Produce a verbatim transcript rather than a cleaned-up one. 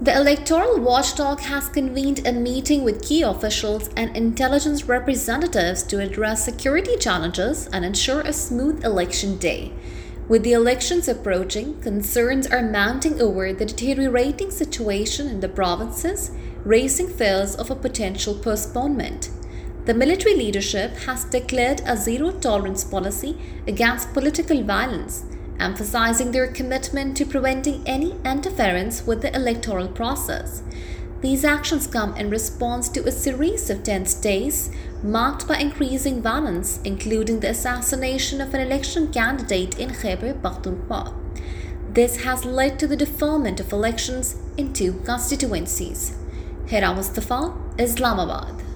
The electoral watchdog has convened a meeting with key officials and intelligence representatives to address security challenges and ensure a smooth election day. With the elections approaching, concerns are mounting over the deteriorating situation in the provinces, raising fears of a potential postponement. The military leadership has declared a zero tolerance policy against political violence, emphasizing their commitment to preventing any interference with the electoral process. These actions come in response to a series of tense days marked by increasing violence, including the assassination of an election candidate in Khyber Pakhtunkhwa. This has led to the deferment of elections in two constituencies. Hira Mustafa, Islamabad.